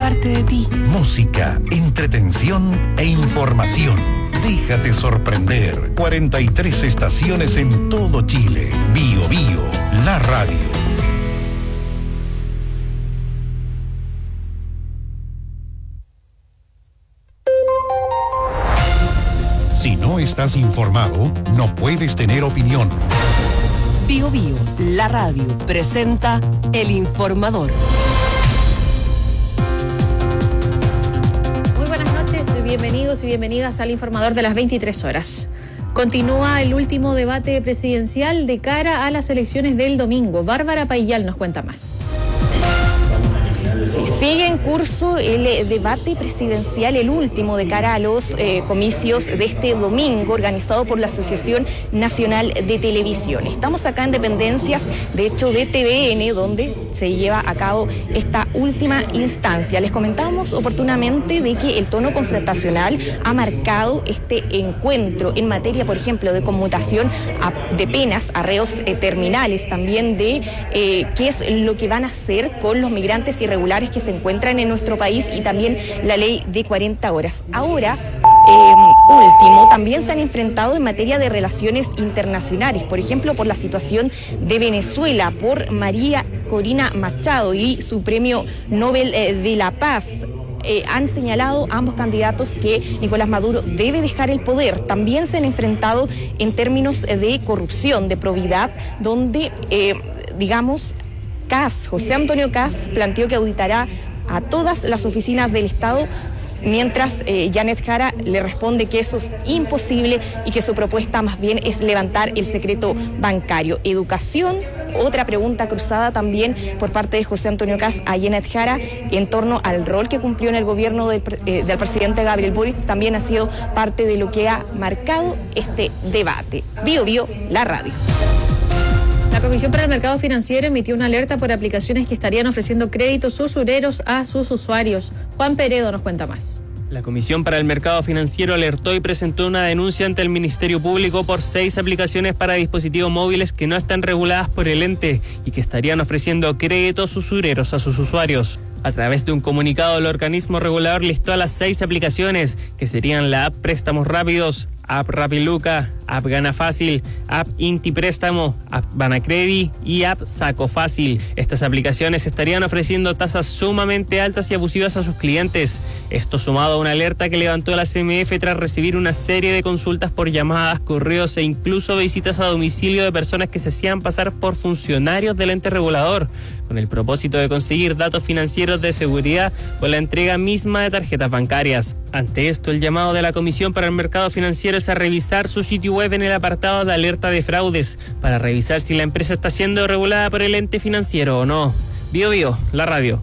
parte de ti. Música, entretención e información. Déjate sorprender. 43 estaciones en todo Chile. Bio Bio, la radio. Si no estás informado, no puedes tener opinión. Bio Bio, la radio, presenta El Informador. Muy buenas noches, bienvenidos y bienvenidas al Informador de las 23 horas. Continúa el último debate presidencial de cara a las elecciones del domingo. Bárbara Paillal nos cuenta más. Sí, sigue en curso el debate presidencial, el último de cara a los comicios de este domingo, organizado por la Asociación Nacional de Televisión. Estamos acá en dependencias, de hecho, de TVN, donde se lleva a cabo esta última instancia. Les comentábamos oportunamente de que el tono confrontacional ha marcado este encuentro en materia, por ejemplo, de conmutación de penas a reos terminales, también de qué es lo que van a hacer con los migrantes irregulares que se encuentran en nuestro país y también la ley de 40 horas. Ahora, último, también se han enfrentado en materia de relaciones internacionales, por ejemplo, por la situación de Venezuela, por María Corina Machado y su premio Nobel de la Paz. Han señalado ambos candidatos que Nicolás Maduro debe dejar el poder. También se han enfrentado en términos de corrupción, de probidad, donde, José Antonio Kast planteó que auditará a todas las oficinas del Estado, mientras Janet Jara le responde que eso es imposible y que su propuesta más bien es levantar el secreto bancario. Educación, otra pregunta cruzada también por parte de José Antonio Kast a Janet Jara en torno al rol que cumplió en el gobierno del presidente Gabriel Boric, también ha sido parte de lo que ha marcado este debate. Bio Bio, la radio. La Comisión para el Mercado Financiero emitió una alerta por aplicaciones que estarían ofreciendo créditos usureros a sus usuarios. Juan Peredo nos cuenta más. La Comisión para el Mercado Financiero alertó y presentó una denuncia ante el Ministerio Público por 6 aplicaciones para dispositivos móviles que no están reguladas por el ente y que estarían ofreciendo créditos usureros a sus usuarios. A través de un comunicado, el organismo regulador listó a las 6 aplicaciones, que serían la app Préstamos Rápidos, app Rapiluca, app Gana Fácil, app Inti Préstamo, app Banacredi y app Saco Fácil. Estas aplicaciones estarían ofreciendo tasas sumamente altas y abusivas a sus clientes. Esto sumado a una alerta que levantó la CMF tras recibir una serie de consultas por llamadas, correos e incluso visitas a domicilio de personas que se hacían pasar por funcionarios del ente regulador, con el propósito de conseguir datos financieros de seguridad o la entrega misma de tarjetas bancarias. Ante esto, el llamado de la Comisión para el Mercado Financiero es a revisar su sitio web en el apartado de alerta de fraudes, para revisar si la empresa está siendo regulada por el ente financiero o no. Bio Bio, la radio.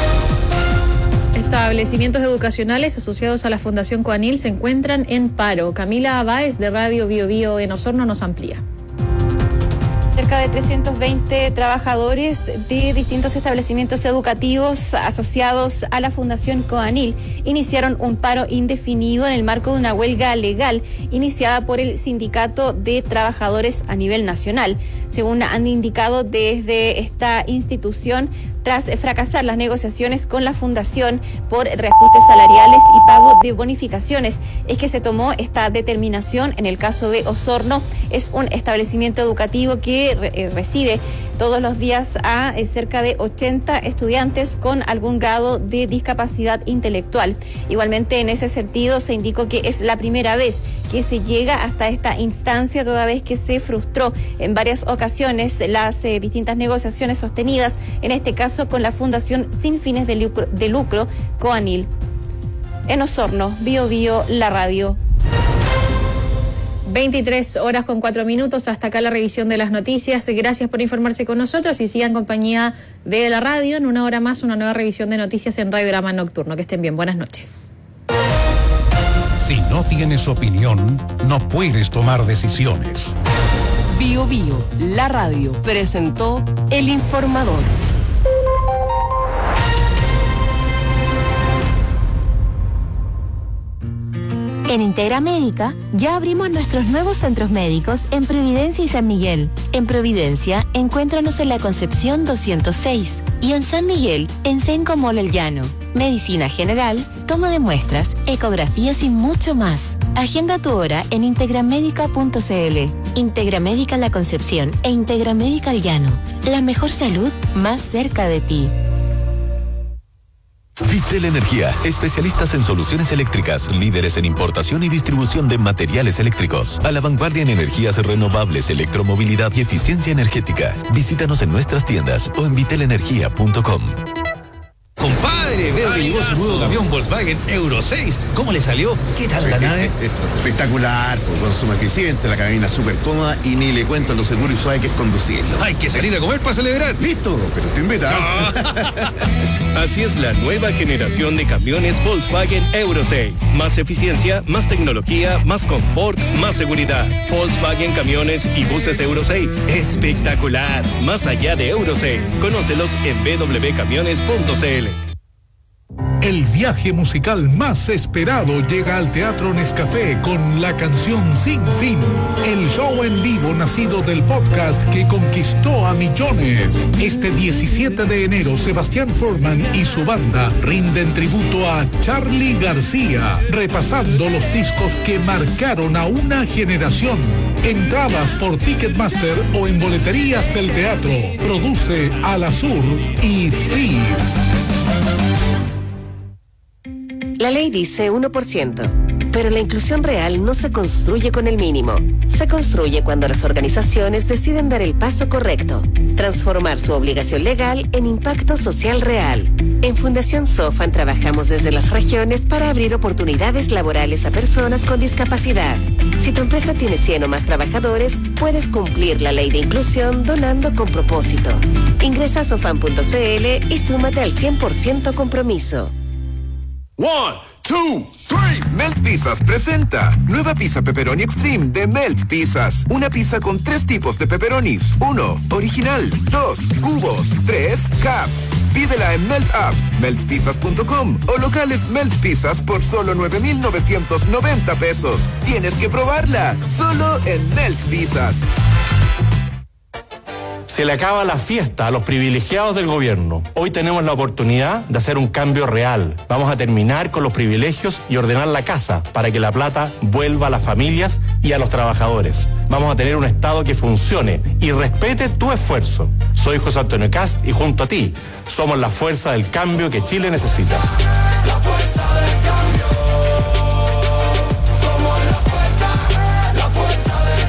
Establecimientos educacionales asociados a la Fundación Coanil se encuentran en paro. Camila Báez de Radio Bio Bio en Osorno nos amplía. Cerca de 320 trabajadores de distintos establecimientos educativos asociados a la Fundación Coanil iniciaron un paro indefinido en el marco de una huelga legal iniciada por el Sindicato de Trabajadores a nivel nacional. Según han indicado desde esta institución, tras fracasar las negociaciones con la Fundación por reajustes salariales y pago de bonificaciones, es que se tomó esta determinación. En el caso de Osorno, es un establecimiento educativo que recibe todos los días a cerca de 80 estudiantes con algún grado de discapacidad intelectual. Igualmente, en ese sentido, se indicó que es la primera vez que se llega hasta esta instancia, toda vez que se frustró en varias ocasiones las distintas negociaciones sostenidas, en este caso con la Fundación sin fines de lucro Coanil. En Osorno, Bio Bio, la radio. 23 horas con 4 minutos, hasta acá la revisión de las noticias. Gracias por informarse con nosotros y sigan en compañía de la radio. En una hora más, una nueva revisión de noticias en Radiograma Nocturno. Que estén bien, buenas noches. Si no tienes opinión, no puedes tomar decisiones. Bio Bio, la radio, presentó El Informador. En Integra Médica ya abrimos nuestros nuevos centros médicos en Providencia y San Miguel. En Providencia, encuéntranos en la Concepción 206, Y en San Miguel, en Senco Mall El Llano. Medicina general, toma de muestras, ecografías y mucho más. Agenda tu hora en integramedica.cl. Integramédica La Concepción e Integramédica El Llano. La mejor salud más cerca de ti. Vitel Energía, especialistas en soluciones eléctricas, líderes en importación y distribución de materiales eléctricos, a la vanguardia en energías renovables, electromovilidad y eficiencia energética. Visítanos en nuestras tiendas o en vitelenergia.com. Compadre, veo que llegó su nuevo camión Volkswagen Euro 6. ¿Cómo le salió? ¿Qué tal la nave? Espectacular, consumo eficiente, la cabina súper cómoda y ni le cuento lo seguro y suave que es conducirlo. Hay que salir a comer para celebrar. Listo, pero te invita. Así es la nueva generación de camiones Volkswagen Euro 6. Más eficiencia, más tecnología, más confort, más seguridad. Volkswagen Camiones y Buses Euro 6. Espectacular. Más allá de Euro 6. Conócelos en www.camiones.cl. El viaje musical más esperado llega al Teatro Nescafé con la canción Sin Fin, el show en vivo nacido del podcast que conquistó a millones. Este 17 de enero, Sebastián Forman y su banda rinden tributo a Charly García, repasando los discos que marcaron a una generación. Entradas por Ticketmaster o en boleterías del teatro. Produce Alasur y Fizz. La ley dice 1%, pero la inclusión real no se construye con el mínimo. Se construye cuando las organizaciones deciden dar el paso correcto, transformar su obligación legal en impacto social real. En Fundación Sofan trabajamos desde las regiones para abrir oportunidades laborales a personas con discapacidad. Si tu empresa tiene 100 o más trabajadores, puedes cumplir la ley de inclusión donando con propósito. Ingresa a sofan.cl y súmate al 100% compromiso. 1, 2, 3. Melt Pizzas presenta nueva pizza pepperoni extreme de Melt Pizzas. Una pizza con 3 tipos de pepperonis. 1, original. 2, cubos. 3, caps. Pídela en Melt App, meltpizzas.com o locales Melt Pizzas por solo 9,990 pesos. Tienes que probarla, solo en Melt Pizzas. Se le acaba la fiesta a los privilegiados del gobierno. Hoy tenemos la oportunidad de hacer un cambio real. Vamos a terminar con los privilegios y ordenar la casa para que la plata vuelva a las familias y a los trabajadores. Vamos a tener un Estado que funcione y respete tu esfuerzo. Soy José Antonio Cast y junto a ti somos la fuerza del cambio que Chile necesita. La fuerza del cambio. Somos la fuerza del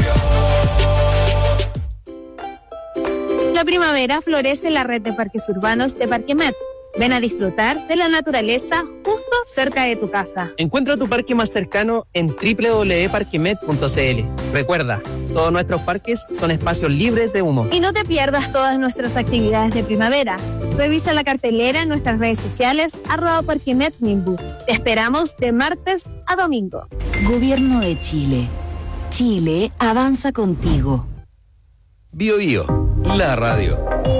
cambio. La primavera florece en la red de parques urbanos de Parquemet. Ven a disfrutar de la naturaleza justo cerca de tu casa. Encuentra tu parque más cercano en www.parquemet.cl. Recuerda, todos nuestros parques son espacios libres de humo. Y no te pierdas todas nuestras actividades de primavera. Revisa la cartelera en nuestras redes sociales @parquemetminbu. Te esperamos de martes a domingo. Gobierno de Chile. Chile avanza contigo. Bio Bio, la radio.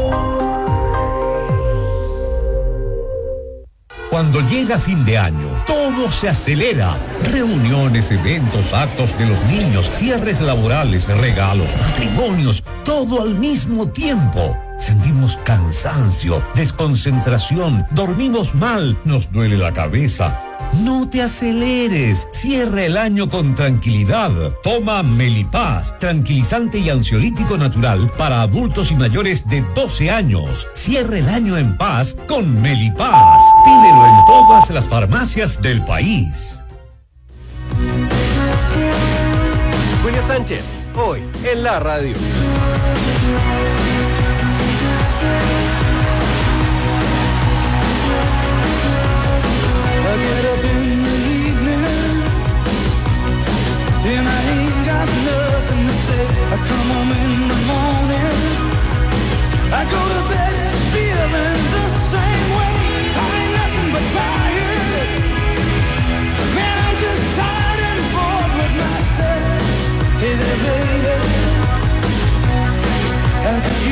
Cuando llega fin de año, todo se acelera. Reuniones, eventos, actos de los niños, cierres laborales, regalos, matrimonios, todo al mismo tiempo. Sentimos cansancio, desconcentración, dormimos mal, nos duele la cabeza. No te aceleres, cierra el año con tranquilidad. Toma Melipaz, tranquilizante y ansiolítico natural para adultos y mayores de 12 años. Cierra el año en paz con Melipaz. Pídelo en todas las farmacias del país. Julio Sánchez, hoy en la radio. I get up in the evening and I ain't got nothing to say. I come home in the morning, I go to bed feeling the same way. I ain't nothing but tired, man, I'm just tired and bored with myself. Hey there, baby, I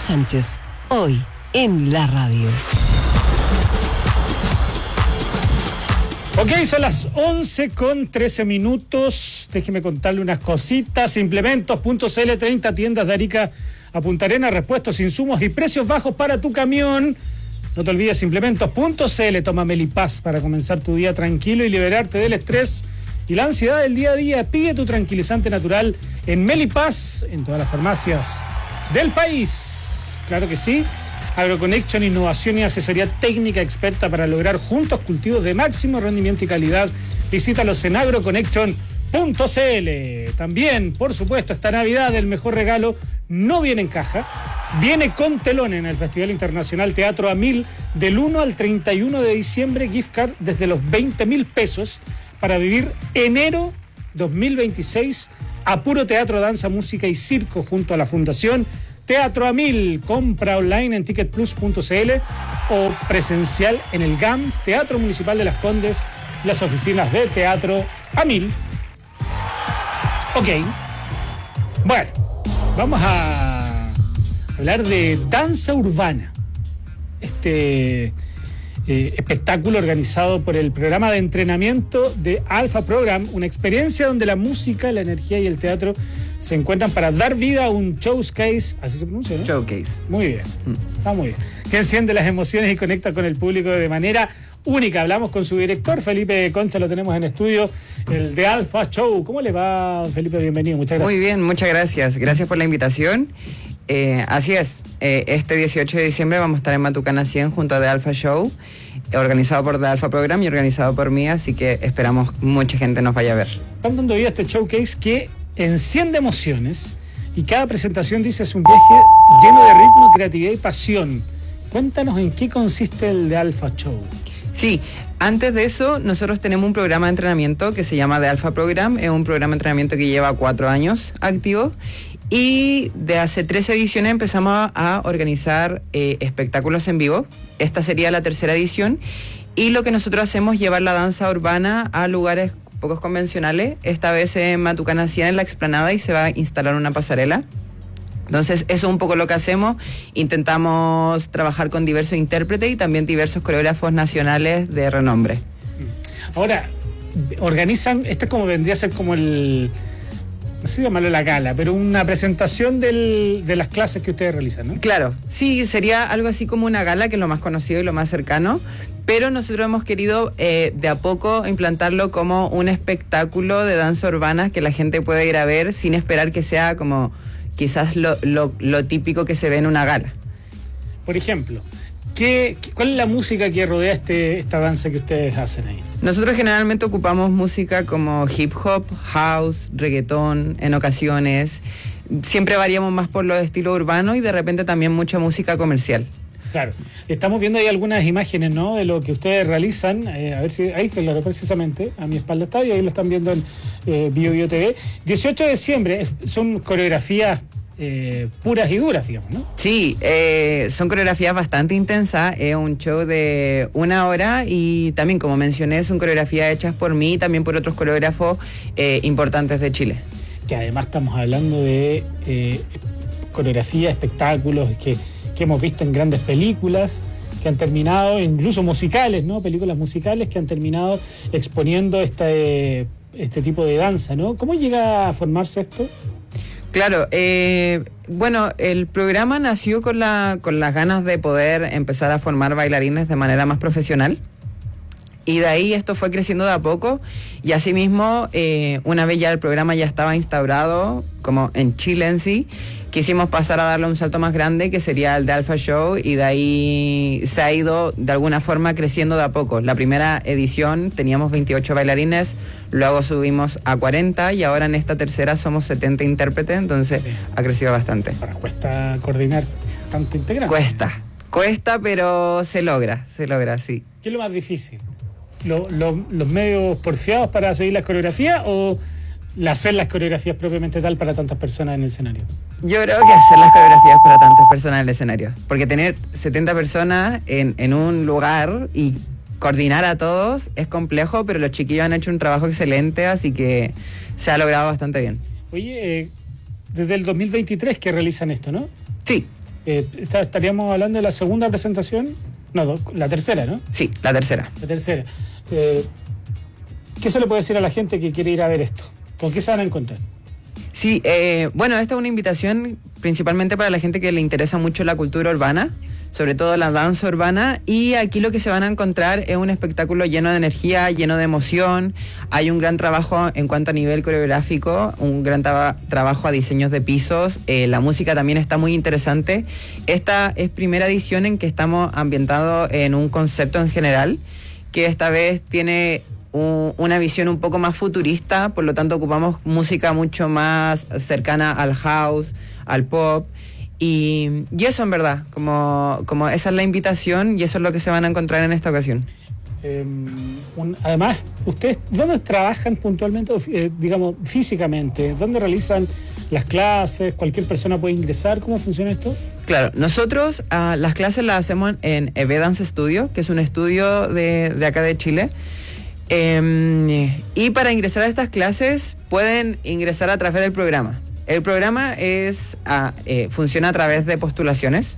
Sánchez, hoy en la radio. Ok, son las 11:13. Déjeme contarle unas cositas. Implementos.cl, 30 tiendas de Arica a Punta Arenas, repuestos, insumos y precios bajos para tu camión. No te olvides, implementos.cl. Toma Melipaz para comenzar tu día tranquilo y liberarte del estrés y la ansiedad del día a día. Pide tu tranquilizante natural en Melipaz, en todas las farmacias del país. Claro que sí. AgroConnection, innovación y asesoría técnica experta para lograr juntos cultivos de máximo rendimiento y calidad. Visítalos en agroconnection.cl. También, por supuesto, esta Navidad el mejor regalo no viene en caja, viene con telón en el Festival Internacional Teatro A1000 del 1 al 31 de diciembre. Gift card desde los 20.000 pesos para vivir enero 2026 a puro teatro, danza, música y circo junto a la Fundación Teatro A1000. Compra online en ticketplus.cl o presencial en el GAM, Teatro Municipal de Las Condes, las oficinas de Teatro A1000. Ok. Bueno, vamos a hablar de danza urbana. Espectáculo organizado por el programa de entrenamiento de Alpha Program, una experiencia donde la música, la energía y el teatro se encuentran para dar vida a un showcase, así se pronuncia, ¿no? Showcase. Muy bien, está muy bien. Que enciende las emociones y conecta con el público de manera única. Hablamos con su director, Felipe Concha, lo tenemos en estudio, el de Alpha Show. ¿Cómo le va, Felipe? Bienvenido, muchas gracias. Muy bien, muchas gracias. Gracias por la invitación. Así es, este 18 de diciembre vamos a estar en Matucana 100 junto a The Alpha Show, organizado por The Alpha Program y organizado por mí, así que esperamos mucha gente nos vaya a ver. Están dando vida a este showcase que enciende emociones y cada presentación, dice, es un viaje lleno de ritmo, creatividad y pasión. Cuéntanos en qué consiste el The Alpha Show. Sí, antes de eso, nosotros tenemos un programa de entrenamiento que se llama The Alpha Program, es un programa de entrenamiento que lleva 4 años activo. Y de hace 3 ediciones empezamos a organizar espectáculos en vivo. Esta sería la 3ª edición. Y lo que nosotros hacemos es llevar la danza urbana a lugares pocos convencionales. Esta vez en Matucana 100, en la explanada, y se va a instalar una pasarela. Entonces, eso es un poco lo que hacemos. Intentamos trabajar con diversos intérpretes y también diversos coreógrafos nacionales de renombre. Ahora, organizan, esto es como vendría a ser como el... no sé llamarlo la gala, pero una presentación de las clases que ustedes realizan, ¿no? Claro, sí, sería algo así como una gala, que es lo más conocido y lo más cercano, pero nosotros hemos querido de a poco implantarlo como un espectáculo de danza urbana que la gente puede ir a ver sin esperar que sea como quizás lo típico que se ve en una gala. Por ejemplo, ¿cuál es la música que rodea esta danza que ustedes hacen ahí? Nosotros generalmente ocupamos música como hip hop, house, reggaetón, en ocasiones. Siempre variamos más por los estilos urbanos y de repente también mucha música comercial. Claro. Estamos viendo ahí algunas imágenes, ¿no?, de lo que ustedes realizan. A ver si ahí, claro, precisamente, a mi espalda está, y ahí lo están viendo en Bio TV. 18 de diciembre, son coreografías puras y duras, digamos, ¿no? Sí, son coreografías bastante intensas, es un show de 1 hora y también, como mencioné, son coreografías hechas por mí y también por otros coreógrafos importantes de Chile. Que además estamos hablando de coreografía, espectáculos que hemos visto en grandes películas, que han terminado, incluso musicales, ¿no? Películas musicales que han terminado exponiendo este tipo de danza, ¿no? ¿Cómo llega a formarse esto? Claro, bueno, el programa nació con las ganas de poder empezar a formar bailarines de manera más profesional, y de ahí esto fue creciendo de a poco, y asimismo, una vez ya el programa ya estaba instaurado, como en Chile en sí, quisimos pasar a darle un salto más grande, que sería el de Alpha Show, y de ahí se ha ido de alguna forma creciendo de a poco. La primera edición teníamos 28 bailarines, luego subimos a 40 y ahora en esta tercera somos 70 intérpretes, entonces sí, ha crecido bastante. Ahora, ¿cuesta coordinar tanto integrante? Cuesta, pero se logra, sí. ¿Qué es lo más difícil? ¿Los medios porfiados para seguir las coreografías o hacer las coreografías propiamente tal para tantas personas en el escenario? Yo creo que hacer las coreografías para tantas personas en el escenario, porque tener 70 personas en un lugar y coordinar a todos es complejo, pero los chiquillos han hecho un trabajo excelente, así que se ha logrado bastante bien. Oye, desde el 2023 que realizan esto, ¿no? Sí. ¿Estaríamos hablando de la segunda presentación? No, la tercera, ¿no? Sí, la tercera. La tercera. ¿Qué se le puede decir a la gente que quiere ir a ver esto? ¿Con qué se van a encontrar? Sí, bueno, esta es una invitación principalmente para la gente que le interesa mucho la cultura urbana, sobre todo la danza urbana, y aquí lo que se van a encontrar es un espectáculo lleno de energía, lleno de emoción. Hay un gran trabajo en cuanto a nivel coreográfico, un gran trabajo a diseños de pisos, la música también está muy interesante. Esta es primera edición en que estamos ambientados en un concepto en general, que esta vez tiene una visión un poco más futurista, por lo tanto ocupamos música mucho más cercana al house, al pop. Y eso en verdad, como esa es la invitación y eso es lo que se van a encontrar en esta ocasión. Además, ¿ustedes dónde trabajan puntualmente, digamos, físicamente? ¿Dónde realizan las clases? ¿Cualquier persona puede ingresar? ¿Cómo funciona esto? Claro, nosotros las clases las hacemos en EB Dance Studio, que es un estudio de acá de Chile. Y para ingresar a estas clases pueden ingresar a través del programa. El programa funciona a través de postulaciones.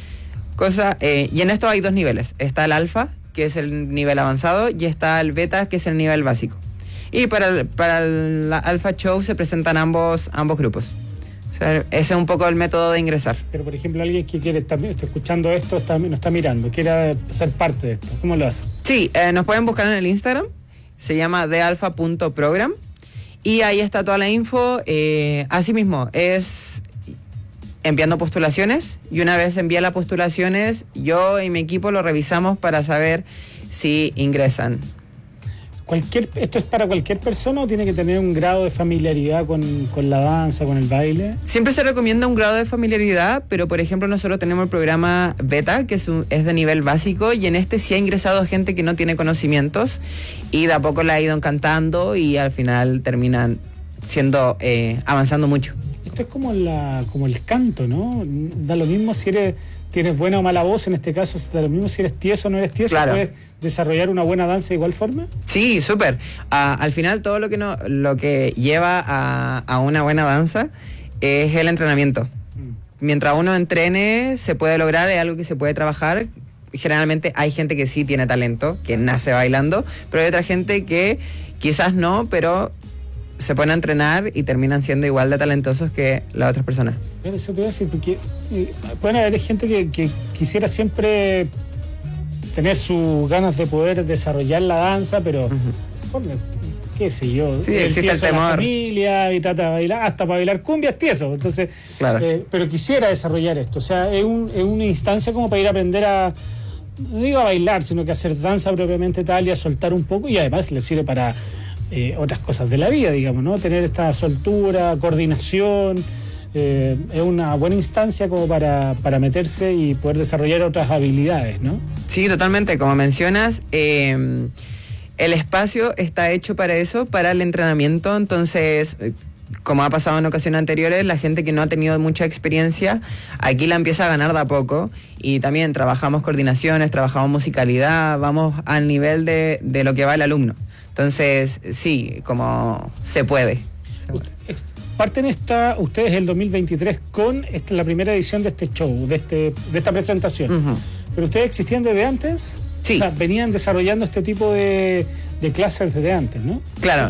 Y en esto hay 2 niveles. Está el alfa, que es el nivel avanzado, y está el beta, que es el nivel básico. Y para el alfa show se presentan ambos grupos. O sea, ese es un poco el método de ingresar. Pero, por ejemplo, alguien que quiere estar escuchando esto, nos está mirando, quiere ser parte de esto, ¿cómo lo hace? Sí, nos pueden buscar en el Instagram, se llama thealpha.program. Y ahí está toda la info. Asimismo, es enviando postulaciones. Y una vez envía las postulaciones, yo y mi equipo lo revisamos para saber si ingresan. ¿Esto es para cualquier persona o tiene que tener un grado de familiaridad con la danza, con el baile? Siempre se recomienda un grado de familiaridad, pero por ejemplo nosotros tenemos el programa beta, que es de nivel básico, y en este sí ha ingresado gente que no tiene conocimientos y de a poco la ha ido encantando y al final terminan avanzando mucho. Esto es como el canto, ¿no? Da lo mismo si tienes buena o mala voz, en este caso da lo mismo si eres tieso o no eres tieso. Claro. ¿Puedes desarrollar una buena danza de igual forma? Sí, súper. Al final todo lo que lleva a una buena danza es el entrenamiento. Mientras uno entrene se puede lograr, es algo que se puede trabajar. Generalmente hay gente que sí tiene talento, que nace bailando, pero hay otra gente que quizás no, pero se ponen a entrenar y terminan siendo igual de talentosos que las otras personas. Eso te voy a decir, porque pueden haber gente que quisiera siempre tener sus ganas de poder desarrollar la danza, pero qué sé yo, sí, existe el temor. La familia y trata de bailar, hasta para bailar cumbia es tieso, entonces, claro. Pero quisiera desarrollar esto, o sea, es una instancia como para ir a aprender no digo a bailar, sino que a hacer danza propiamente tal y a soltar un poco, y además le sirve para otras cosas de la vida, digamos, ¿no? Tener esta soltura, coordinación, es una buena instancia como para meterse y poder desarrollar otras habilidades, ¿no? Sí, totalmente, como mencionas, el espacio está hecho para eso, para el entrenamiento, entonces, como ha pasado en ocasiones anteriores, la gente que no ha tenido mucha experiencia, aquí la empieza a ganar de a poco, y también trabajamos coordinaciones, trabajamos musicalidad, vamos al nivel de lo que va el alumno. Entonces, sí, como se puede. Parten ustedes el 2023 con la primera edición de este show, de esta presentación. Uh-huh. ¿Pero ustedes existían desde antes? Sí. O sea, venían desarrollando este tipo de clases desde antes, ¿no? Claro,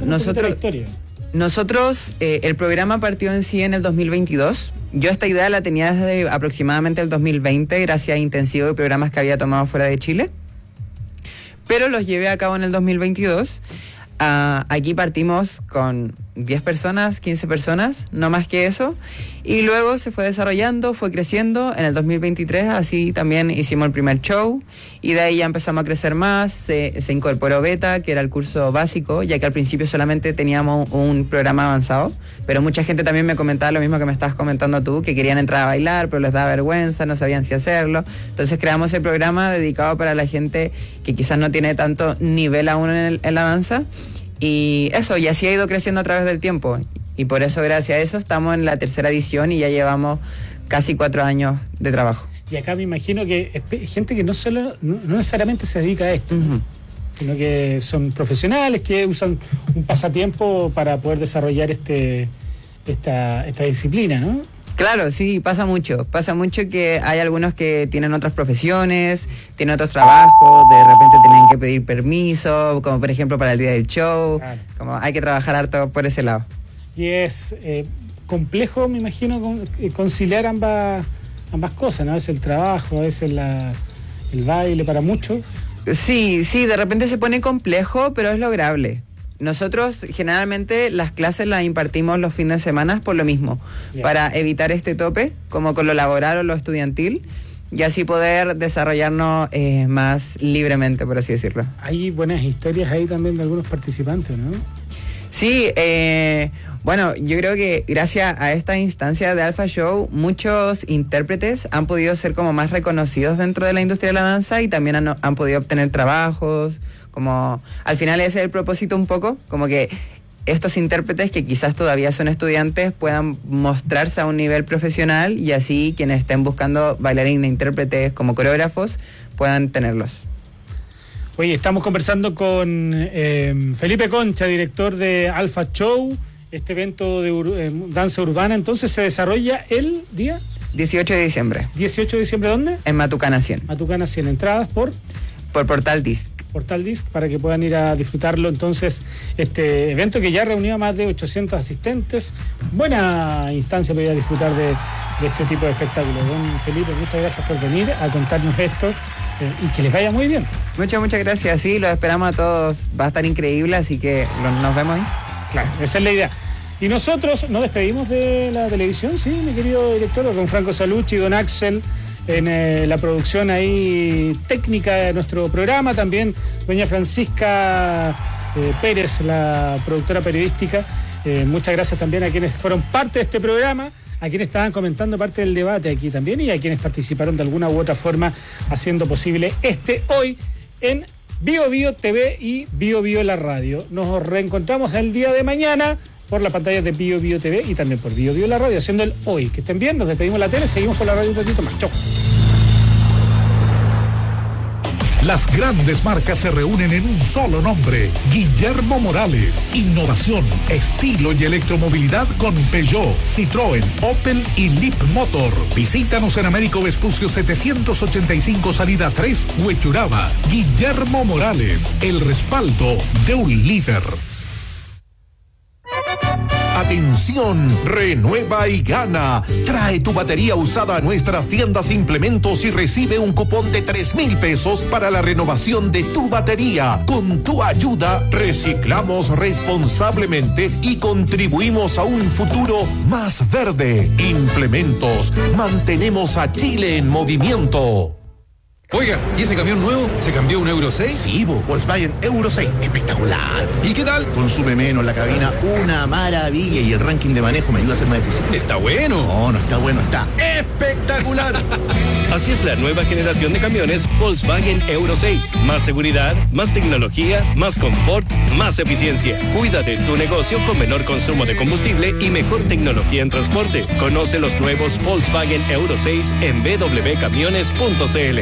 nosotros el programa partió en sí en el 2022. Yo esta idea la tenía desde aproximadamente el 2020, gracias a intensivos y programas que había tomado fuera de Chile. Pero los llevé a cabo en el 2022. Aquí partimos con 10 personas, 15 personas, no más que eso. Y luego se fue desarrollando, fue creciendo. En el 2023 así también hicimos el primer show. Y de ahí ya empezamos a crecer más. Se incorporó beta, que era el curso básico, ya que al principio solamente teníamos un programa avanzado. Pero mucha gente también me comentaba lo mismo que me estabas comentando tú, que querían entrar a bailar, pero les daba vergüenza, no sabían si hacerlo. Entonces creamos el programa dedicado para la gente que quizás no tiene tanto nivel aún en la danza. Y eso, y así ha ido creciendo a través del tiempo. Y por eso, gracias a eso, estamos en la tercera edición y ya llevamos casi 4 años de trabajo. Y acá me imagino que es gente que no necesariamente se dedica a esto, uh-huh, sino que son profesionales que usan un pasatiempo para poder desarrollar esta disciplina, ¿no? Claro, sí, pasa mucho que hay algunos que tienen otras profesiones, tienen otros trabajos, de repente tienen que pedir permiso, como por ejemplo para el día del show, claro. Como hay que trabajar harto por ese lado. Y es complejo, me imagino, conciliar ambas cosas, ¿no? Es el trabajo, es el baile para muchos. Sí, de repente se pone complejo, pero es lograble. Nosotros generalmente las clases las impartimos los fines de semana por lo mismo, para evitar este tope, como con lo laboral o lo estudiantil, y así poder desarrollarnos más libremente, por así decirlo. Hay buenas historias ahí también de algunos participantes, ¿no? Sí, bueno, yo creo que gracias a esta instancia de Alpha Show, muchos intérpretes han podido ser como más reconocidos dentro de la industria de la danza y también han podido obtener trabajos, como al final ese es el propósito un poco, como que estos intérpretes que quizás todavía son estudiantes puedan mostrarse a un nivel profesional y así quienes estén buscando bailarines, intérpretes como coreógrafos puedan tenerlos. Oye, estamos conversando con Felipe Concha, director de Alpha Show, este evento de danza urbana. Entonces se desarrolla el día 18 de diciembre. ¿18 de diciembre dónde? En Matucana 100. Matucana 100, entradas por Portal Disc. Portal Disc, para que puedan ir a disfrutarlo. Entonces, este evento que ya reunió a más de 800 asistentes, buena instancia para ir a disfrutar de este tipo de espectáculos. Don Felipe, muchas gracias por venir a contarnos esto y que les vaya muy bien. Muchas gracias, sí, los esperamos a todos, va a estar increíble, así que nos vemos ahí. Claro, esa es la idea. Y nosotros nos despedimos de la televisión, sí, mi querido director, don Franco Salucci, don Axel, en la producción ahí técnica de nuestro programa, también doña Francisca Pérez, la productora periodística. Muchas gracias también a quienes fueron parte de este programa, a quienes estaban comentando parte del debate aquí también y a quienes participaron de alguna u otra forma haciendo posible hoy en Bio Bio TV y Bio Bio la radio. Nos reencontramos el día de mañana por la pantalla de Bio Bio TV y también por Bio Bio la radio, haciendo el hoy. Que estén bien, nos despedimos de la tele, seguimos por la radio un ratito más. Chau. Las grandes marcas se reúnen en un solo nombre. Guillermo Morales. Innovación, estilo y electromovilidad con Peugeot, Citroën, Opel y Leap Motor. Visítanos en Américo Vespucio 785 salida 3, Huechuraba. Guillermo Morales, el respaldo de un líder. Atención, renueva y gana. Trae tu batería usada a nuestras tiendas Implementos y recibe un cupón de 3,000 pesos para la renovación de tu batería. Con tu ayuda, reciclamos responsablemente y contribuimos a un futuro más verde. Implementos, mantenemos a Chile en movimiento. Oiga, ¿y ese camión nuevo se cambió a un Euro 6? Sí, Volkswagen Euro 6, espectacular. ¿Y qué tal? Consume menos la cabina, una maravilla, y el ranking de manejo me ayuda a ser más eficiente. ¿Está bueno? No está bueno, está espectacular. Así es la nueva generación de camiones Volkswagen Euro 6. Más seguridad, más tecnología, más confort, más eficiencia. Cuida de tu negocio con menor consumo de combustible y mejor tecnología en transporte. Conoce los nuevos Volkswagen Euro 6 en www.camiones.cl.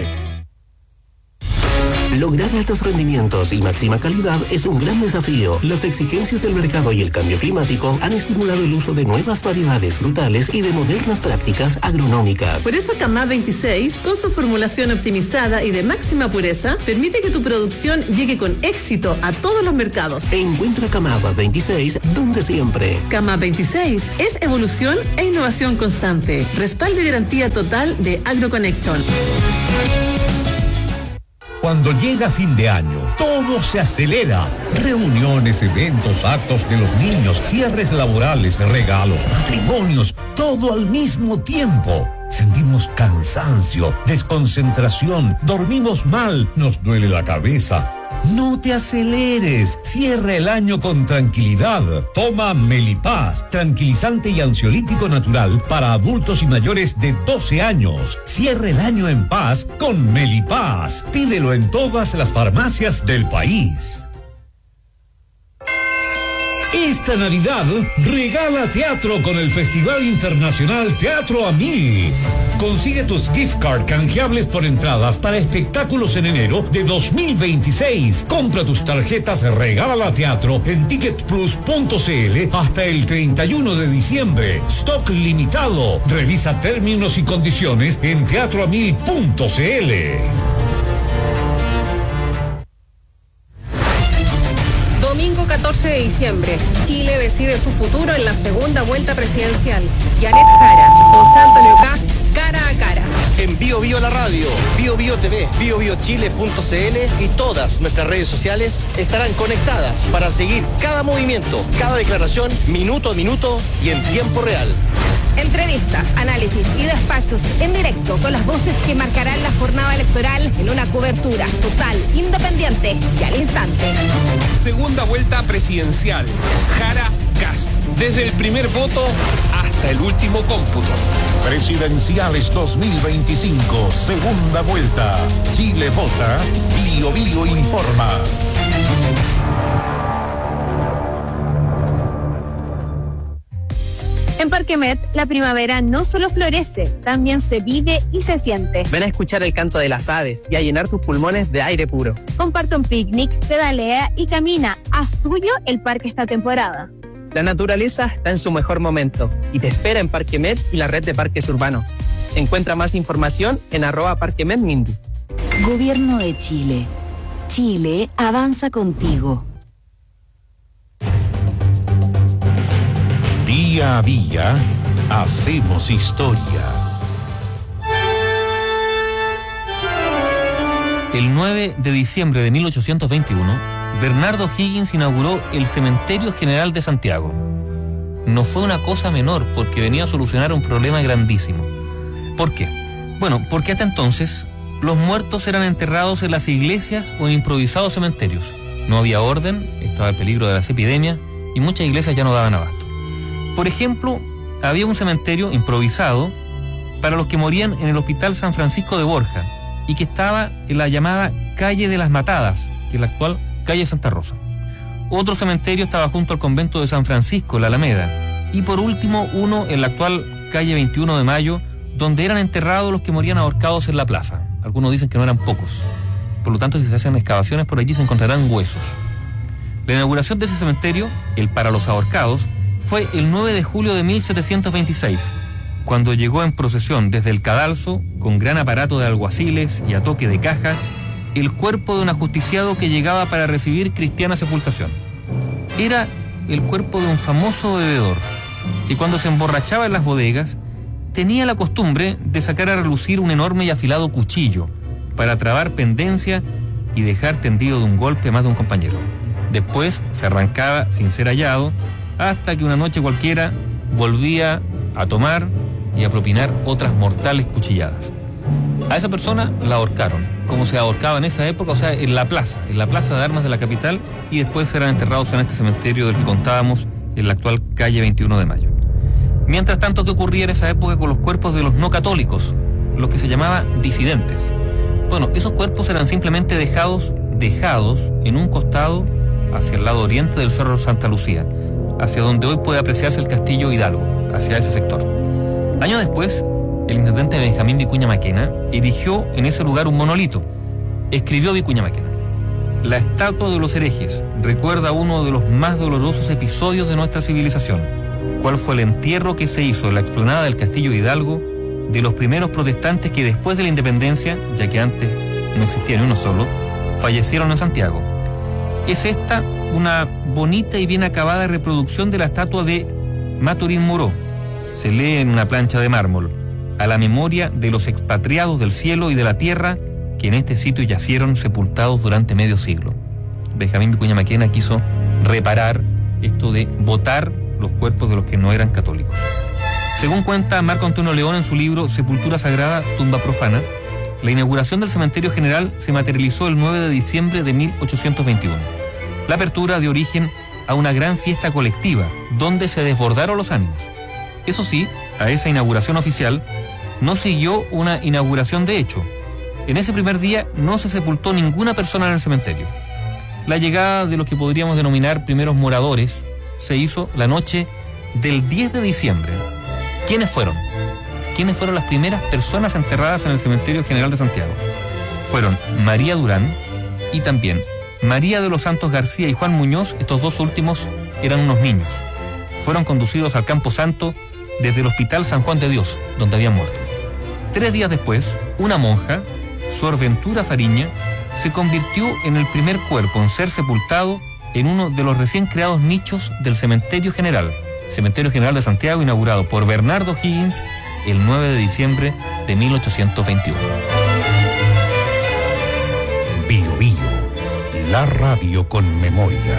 Lograr altos rendimientos y máxima calidad es un gran desafío. Las exigencias del mercado y el cambio climático han estimulado el uso de nuevas variedades frutales y de modernas prácticas agronómicas. Por eso Camá 26, con su formulación optimizada y de máxima pureza, permite que tu producción llegue con éxito a todos los mercados. Encuentra Camá 26 donde siempre. Camá 26 es evolución e innovación constante. Respaldo y garantía total de AgroConnection. Cuando llega fin de año, todo se acelera. Reuniones, eventos, actos de los niños, cierres laborales, regalos, matrimonios, todo al mismo tiempo. Sentimos cansancio, desconcentración, dormimos mal, nos duele la cabeza. No te aceleres, cierra el año con tranquilidad. Toma Melipaz, tranquilizante y ansiolítico natural para adultos y mayores de 12 años. Cierra el año en paz con Melipaz. Pídelo en todas las farmacias del país. Esta Navidad regala teatro con el Festival Internacional Teatro a 1000. Consigue tus gift card canjeables por entradas para espectáculos en enero de 2026. Compra tus tarjetas Regala Teatro en ticketplus.cl hasta el 31 de diciembre. Stock limitado. Revisa términos y condiciones en teatroamil.cl. Domingo 14 de diciembre, Chile decide su futuro en la segunda vuelta presidencial. Janet Jara, José Antonio Kast, cara a cara. En Bio Bio la radio, Bio Bio TV, biobiochile.cl y todas nuestras redes sociales estarán conectadas para seguir cada movimiento, cada declaración, minuto a minuto y en tiempo real. Entrevistas, análisis y despachos en directo con las voces que marcarán la jornada electoral en una cobertura total, independiente y al instante. Segunda vuelta presidencial. Jara Kast. Desde el primer voto hasta el último cómputo. Presidenciales 2025, segunda vuelta. Chile vota, Bio Bio informa. En Parque Met, la primavera no solo florece, también se vive y se siente. Ven a escuchar el canto de las aves y a llenar tus pulmones de aire puro. Comparte un picnic, pedalea y camina. Haz tuyo el parque esta temporada. La naturaleza está en su mejor momento y te espera en Parque Met y la red de parques urbanos. Encuentra más información en @parquemetmindy. Gobierno de Chile. Chile avanza contigo. Día a día, hacemos historia. El 9 de diciembre de 1821, Bernardo Higgins inauguró el Cementerio General de Santiago. No fue una cosa menor porque venía a solucionar un problema grandísimo. ¿Por qué? Bueno, porque hasta entonces los muertos eran enterrados en las iglesias o en improvisados cementerios. No había orden, estaba el peligro de las epidemias y muchas iglesias ya no daban abasto. Por ejemplo, había un cementerio improvisado para los que morían en el Hospital San Francisco de Borja y que estaba en la llamada Calle de las Matadas, que es la actual Calle Santa Rosa. Otro cementerio estaba junto al convento de San Francisco, la Alameda. Y por último, uno en la actual Calle 21 de Mayo, donde eran enterrados los que morían ahorcados en la plaza. Algunos dicen que no eran pocos. Por lo tanto, si se hacen excavaciones por allí se encontrarán huesos. La inauguración de ese cementerio, el para los ahorcados, fue el 9 de julio de 1726, cuando llegó en procesión desde el cadalso, con gran aparato de alguaciles y a toque de caja, el cuerpo de un ajusticiado que llegaba para recibir cristiana sepultación. Era el cuerpo de un famoso bebedor, que cuando se emborrachaba en las bodegas, tenía la costumbre de sacar a relucir un enorme y afilado cuchillo para trabar pendencia y dejar tendido de un golpe a más de un compañero. Después se arrancaba sin ser hallado, hasta que una noche cualquiera volvía a tomar y a propinar otras mortales cuchilladas. A esa persona la ahorcaron, como se ahorcaba en esa época, o sea, en la plaza de armas de la capital, y después serán enterrados en este cementerio del que contábamos, en la actual Calle 21 de Mayo. Mientras tanto, ¿qué ocurría en esa época con los cuerpos de los no católicos, los que se llamaban disidentes? Bueno, esos cuerpos eran simplemente dejados en un costado hacia el lado oriente del Cerro Santa Lucía, hacia donde hoy puede apreciarse el Castillo Hidalgo, hacia ese sector. Años después, el intendente Benjamín Vicuña Maquena erigió en ese lugar un monolito. Escribió Vicuña Maquena: la estatua de los herejes recuerda uno de los más dolorosos episodios de nuestra civilización. ¿Cuál fue el entierro que se hizo en la explanada del Castillo Hidalgo de los primeros protestantes que después de la independencia, ya que antes no existía ni uno solo, fallecieron en Santiago? Es esta una bonita y bien acabada reproducción de la estatua de Maturín Muró. Se lee en una plancha de mármol: a la memoria de los expatriados del cielo y de la tierra que en este sitio yacieron sepultados durante medio siglo. Benjamín Vicuña Maquena quiso reparar esto de botar los cuerpos de los que no eran católicos. Según cuenta Marco Antonio León en su libro Sepultura Sagrada, Tumba Profana, la inauguración del cementerio general se materializó el 9 de diciembre de 1821. La apertura dio origen a una gran fiesta colectiva, donde se desbordaron los ánimos. Eso sí, a esa inauguración oficial no siguió una inauguración de hecho. En ese primer día no se sepultó ninguna persona en el cementerio. La llegada de los que podríamos denominar primeros moradores se hizo la noche del 10 de diciembre. ¿Quiénes fueron? ¿Quiénes fueron las primeras personas enterradas en el Cementerio General de Santiago? Fueron María Durán y también María de los Santos García y Juan Muñoz. Estos dos últimos eran unos niños. Fueron conducidos al Campo Santo desde el Hospital San Juan de Dios, donde habían muerto. 3 días después, una monja, Sor Ventura Fariña, se convirtió en el primer cuerpo en ser sepultado en uno de los recién creados nichos del Cementerio General de Santiago, inaugurado por Bernardo Higgins el 9 de diciembre de 1821. Bio Bio, la radio con memoria.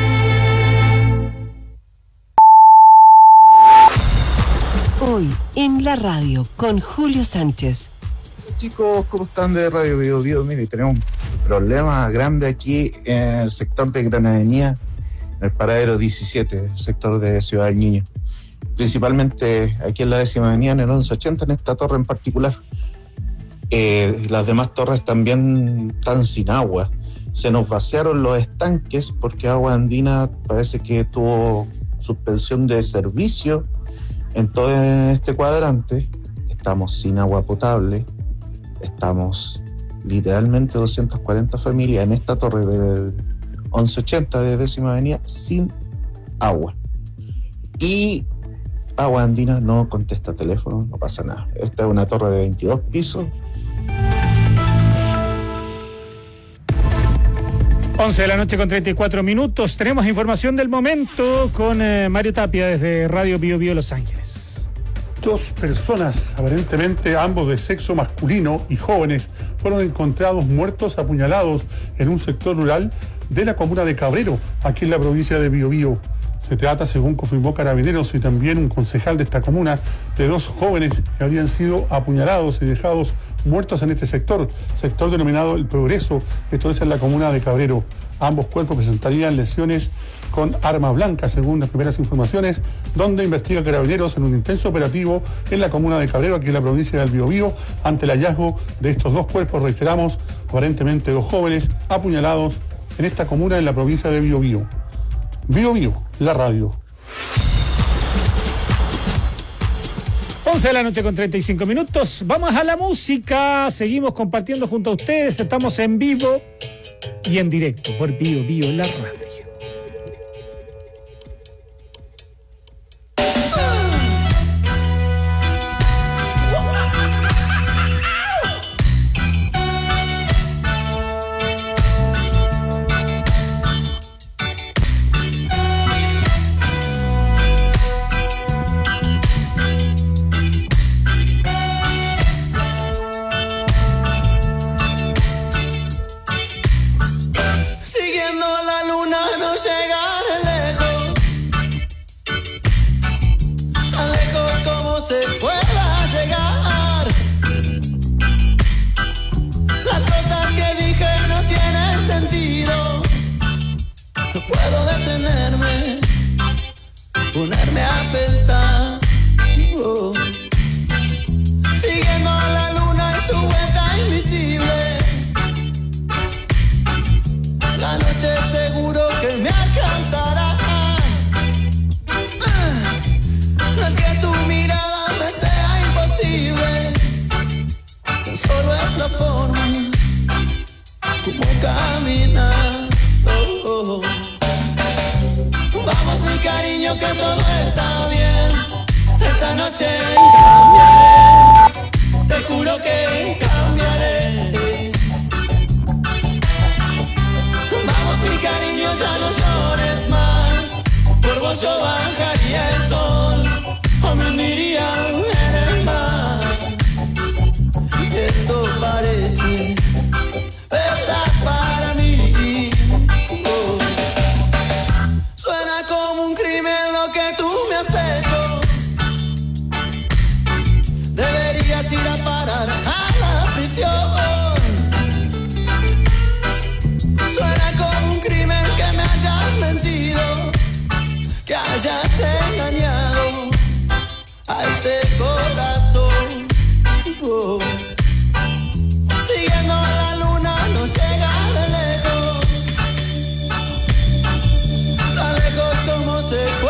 Hoy en la radio con Julio Sánchez. Chicos, ¿cómo están de Radio Bio Bio? Mire, tenemos un problema grande aquí en el sector de Granadinía, en el paradero 17, el sector de Ciudad del Niño. Principalmente aquí en la 10ª avenida, en el 1180, en esta torre en particular. Las demás torres también están sin agua. Se nos vaciaron los estanques porque Agua Andina parece que tuvo suspensión de servicio en todo este cuadrante. Estamos sin agua potable. Estamos literalmente 240 familias en esta torre del 1180 de 10ª avenida sin agua. Y Agua Andina no contesta teléfono, no pasa nada. Esta es una torre de 22 pisos. 11 de la noche con 34 minutos. Tenemos información del momento con Mario Tapia desde Radio Bio Bio Los Ángeles. 2 personas, aparentemente ambos de sexo masculino y jóvenes, fueron encontrados muertos apuñalados en un sector rural de la comuna de Cabrero, aquí en la provincia de Bio Bio. Se trata, según confirmó Carabineros y también un concejal de esta comuna, de 2 jóvenes que habrían sido apuñalados y dejados muertos en este sector denominado El Progreso, esto es en la comuna de Cabrero. Ambos cuerpos presentarían lesiones con arma blanca, según las primeras informaciones, donde investiga Carabineros en un intenso operativo en la comuna de Cabrero, aquí en la provincia del Biobío, ante el hallazgo de estos 2 cuerpos, reiteramos, aparentemente 2 jóvenes apuñalados en esta comuna en la provincia de Biobío. Bio Bio, la radio. 11 de la noche con 35 minutos. Vamos a la música. Seguimos compartiendo junto a ustedes. Estamos en vivo y en directo por Bio Bio, la radio. Ponerme a pensar, siguiendo la luna y su vuelta invisible. La noche seguro que me alcanzará. No es que tu mirada me sea imposible, tan solo es la forma como caminas. Vamos mi cariño que todo está bien. Esta noche cambiaré, te juro que cambiaré. Vamos mi cariño, ya no llores más. Por vos yo bajaría el sol o me hundiría en el mar. Esto parece verdad para mí. Suena como un crimen lo que tú me has hecho. Deberías ir a parar a la prisión. Suena como un crimen que me hayas mentido, que hayas engañado a este corazón. Siguiendo la luna no llegaré lejos, tan lejos como se puede.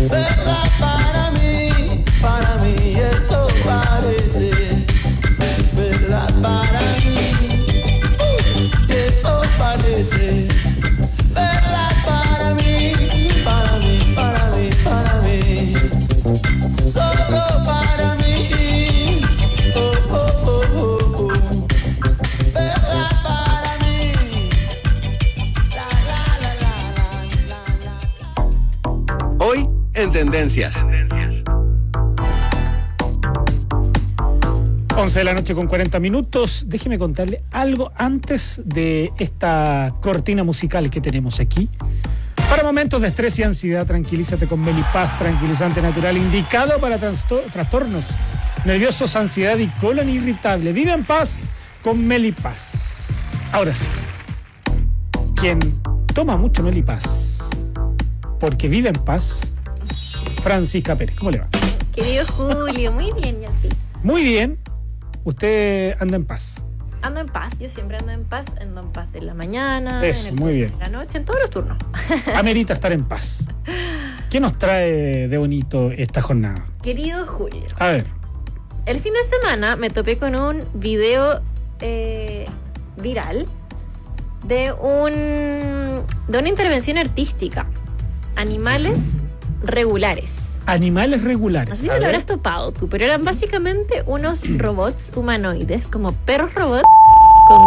verdad para mí esto parece verdad para mí, esto parece verdad para mí, para mí, para mí, para mí, solo para mí, oh, oh, oh, oh, oh. Verdad para mí, Hoy en Tendencias. 11 de la noche con 40 minutos. Déjeme contarle algo antes de esta cortina musical que tenemos aquí. Para momentos de estrés y ansiedad, tranquilízate con Melipaz, tranquilizante natural indicado para trastornos nerviosos, ansiedad y colon irritable. Vive en paz con Melipaz. Ahora sí, quien toma mucho Melipaz porque vive en paz, Francisca Pérez. ¿Cómo le va? Querido Julio, muy bien, ¿y a ti? Muy bien. Usted anda en paz. Ando en paz, yo siempre ando en paz en la mañana, Eso, en el muy bien. en la noche, en todos los turnos. Amerita estar en paz. ¿Qué nos trae de bonito esta jornada? Querido Julio, A ver. el fin de semana me topé con un video viral de una intervención artística. Animales regulares. Animales regulares. No sé si te lo habrás topado tú, pero eran básicamente unos robots humanoides, como perros robots con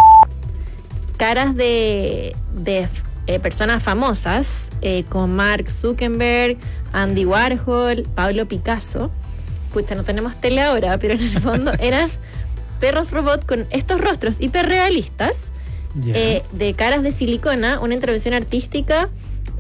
caras de personas famosas, como Mark Zuckerberg, Andy Warhol, Pablo Picasso. Pucha, no tenemos tele ahora, pero en el fondo eran perros robot con estos rostros hiperrealistas, de caras de silicona, una intervención artística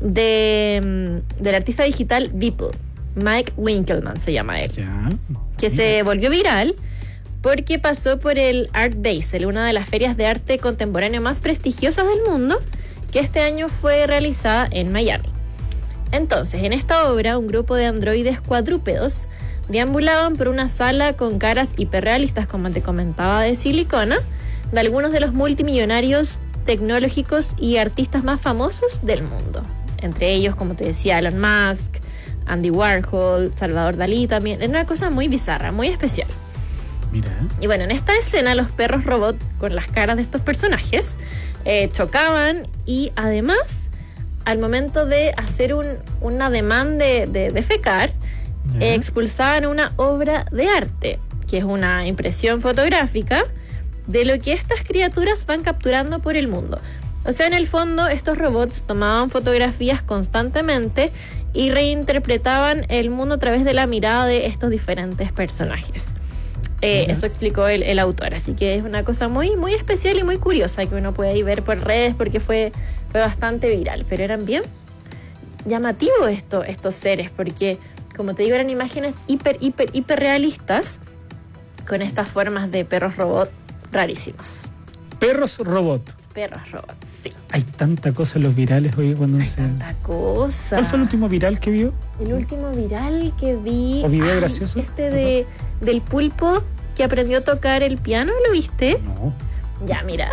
del artista digital Beeple. Mike Winkelmann se llama él. Que se volvió viral porque pasó por el Art Basel, una de las ferias de arte contemporáneo más prestigiosas del mundo, que este año fue realizada en Miami. Entonces, en esta obra, un grupo de androides cuadrúpedos deambulaban por una sala con caras hiperrealistas, como te comentaba, de silicona, de algunos de los multimillonarios tecnológicos y artistas más famosos del mundo. Entre ellos, como te decía, Elon Musk, Andy Warhol, Salvador Dalí también. Era una cosa muy bizarra, muy especial. Mira. Y bueno, en esta escena los perros robot con las caras de estos personajes chocaban y además al momento de hacer un ademán de defecar, expulsaban una obra de arte, que es una impresión fotográfica de lo que estas criaturas van capturando por el mundo. O sea, en el fondo estos robots tomaban fotografías constantemente y reinterpretaban el mundo a través de la mirada de estos diferentes personajes. Eso explicó el autor, así que es una cosa muy, muy especial y muy curiosa que uno puede ir ver por redes porque fue bastante viral, pero eran bien llamativos estos seres porque, como te digo, eran imágenes hiper realistas con estas formas de perros robot rarísimos. Perros robot. Perros robot, sí. Hay tanta cosa en los virales hoy cuando tanta cosa. ¿Cuál fue el último viral que vio? El último viral que vi. ¿O video gracioso? Del pulpo que aprendió a tocar el piano, ¿lo viste? No. Ya, mira.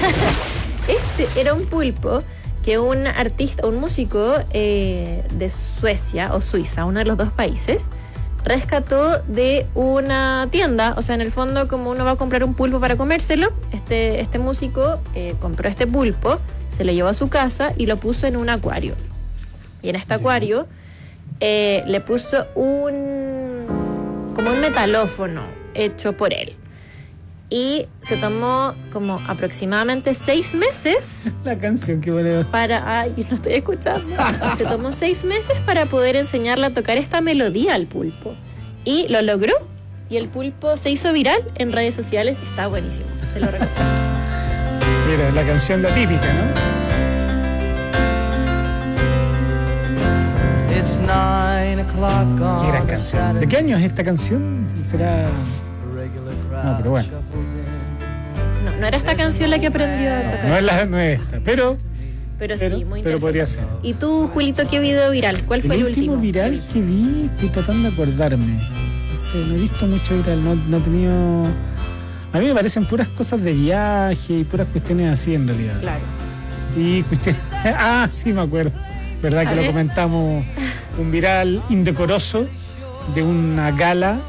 Este era un pulpo que un artista, un músico de Suecia o Suiza, uno de los dos países, rescató de una tienda. O sea, en el fondo, como uno va a comprar un pulpo para comérselo, este músico compró este pulpo, se lo llevó a su casa y lo puso en un acuario. Y en este acuario le puso como un metalófono hecho por él. Y se tomó como aproximadamente 6 meses. La canción que bueno. Ay, no estoy escuchando. Se tomó 6 meses para poder enseñarle a tocar esta melodía al pulpo. Y lo logró. Y el pulpo se hizo viral en redes sociales. Está buenísimo. Te lo recomiendo. Mira, la canción la típica, ¿no? It's 9 o'clock Qué gran canción. ¿De qué año es esta canción? ¿Será...? No, pero bueno. No era esta canción la que aprendió a tocar. No es esta, pero sí, muy interesante. Pero podría ser. ¿Y tú, Julito, qué video viral? ¿Cuál fue el último? El último viral que vi, estoy tratando de acordarme. No sé, no he visto mucho viral, no he tenido... A mí me parecen puras cosas de viaje y puras cuestiones así en realidad. Claro. Y cuestiones... sí, me acuerdo. ¿Verdad que lo comentamos un viral indecoroso de una gala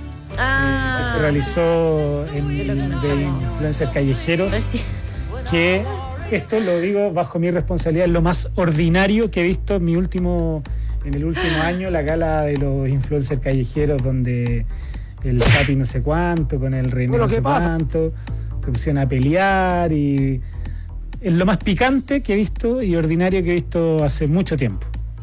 que se realizó de influencers callejeros, que esto lo digo bajo mi responsabilidad, es lo más ordinario que he visto en el último año, la gala de los influencers callejeros, donde el papi no sé cuánto con el rey no sé cuánto se pusieron a pelear, y es lo más picante que he visto y ordinario que he visto hace mucho tiempo.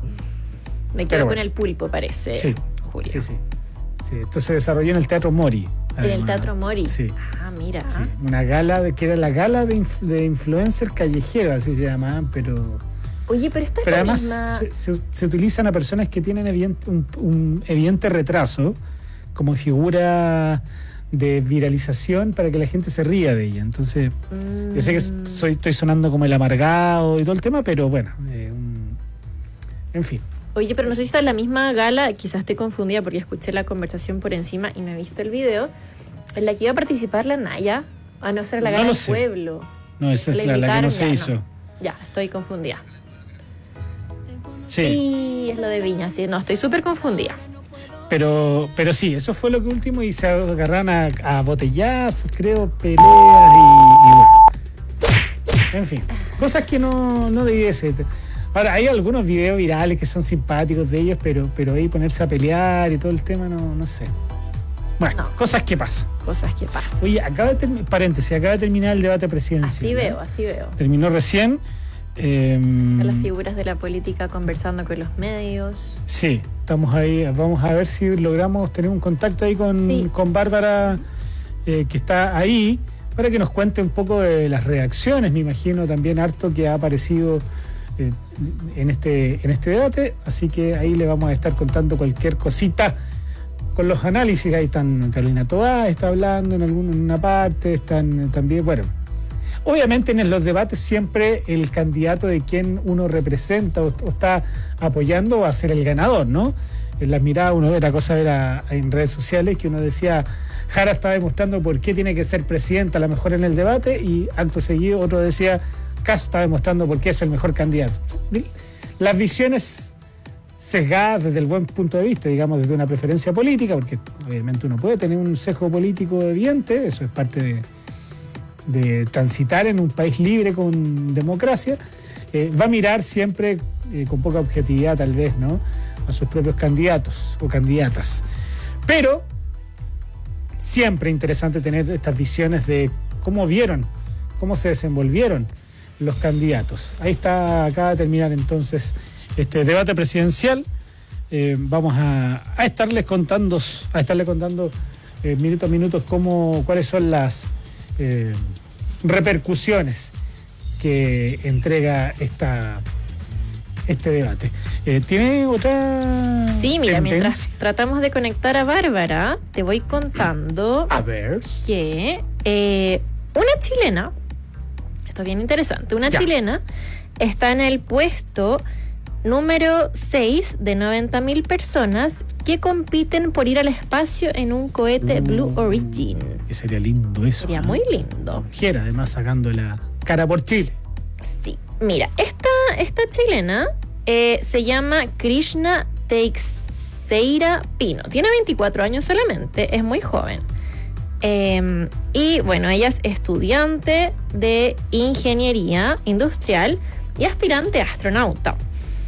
Me quedo con el pulpo, parece. Sí, Julio. Sí. Esto se desarrolló en el Teatro Mori. En el Teatro Mori. Sí. Ah, mira. Sí, una gala que era la gala de influencers callejeros, así se llamaban, pero... Oye, pero esta es pero la además misma... se utilizan a personas que tienen un evidente retraso como figura de viralización para que la gente se ría de ella. Entonces, yo sé que estoy sonando como el amargado y todo el tema, pero bueno, en fin. Oye, pero no sé si está en la misma gala, quizás estoy confundida porque escuché la conversación por encima y no he visto el video, en la que iba a participar la Naya, a no ser la gala del pueblo. No, esa es la que no se hizo. No. Ya, estoy confundida. Sí. Y es lo de Viña, sí, no, estoy súper confundida. Pero sí, eso fue lo que último, y se agarran a botellazos, creo, peleas y bueno. En fin, cosas que no debiese. Ahora, hay algunos videos virales que son simpáticos de ellos, pero ahí ponerse a pelear y todo el tema, no sé. Bueno, cosas que pasan. Cosas que pasan. Oye, acaba de terminar el debate presidencial. Así veo. Terminó recién. Las figuras de la política conversando con los medios. Sí, estamos ahí. Vamos a ver si logramos tener un contacto ahí con Bárbara, que está ahí, para que nos cuente un poco de las reacciones. Me imagino también harto que ha aparecido en este debate, así que ahí le vamos a estar contando cualquier cosita con los análisis. Ahí están Carolina Toá, está hablando en una parte, están también, bueno, obviamente en los debates siempre el candidato de quien uno representa o está apoyando va a ser el ganador, ¿no? En las miradas uno ve la cosa en redes sociales que uno decía, Jara está demostrando por qué tiene que ser presidenta a lo mejor en el debate, y acto seguido otro decía, Kast está demostrando por qué es el mejor candidato. Las visiones sesgadas desde el buen punto de vista, digamos, desde una preferencia política, porque obviamente uno puede tener un sesgo político evidente, eso es parte de transitar en un país libre con democracia, va a mirar siempre con poca objetividad tal vez, ¿no?, a sus propios candidatos o candidatas. Pero siempre interesante tener estas visiones de cómo se desenvolvieron los candidatos. Ahí está, acaba de terminar entonces este debate presidencial. Vamos a estarles contando minuto a minuto cuáles son las repercusiones que entrega este debate. ¿Tiene otra? Sí, mira, tendencia? mientras tratamos de conectar a Bárbara, te voy contando que una chilena, esto es bien interesante, chilena está en el puesto número 6 de 90.000 personas que compiten por ir al espacio en un cohete Blue Origin. Que sería lindo eso. Sería muy lindo. Mujer, además sacando la cara por Chile. Sí, mira, esta chilena se llama Krishna Teixeira Pino. Tiene 24 años solamente, es muy joven. Y bueno, ella es estudiante de ingeniería industrial y aspirante a astronauta.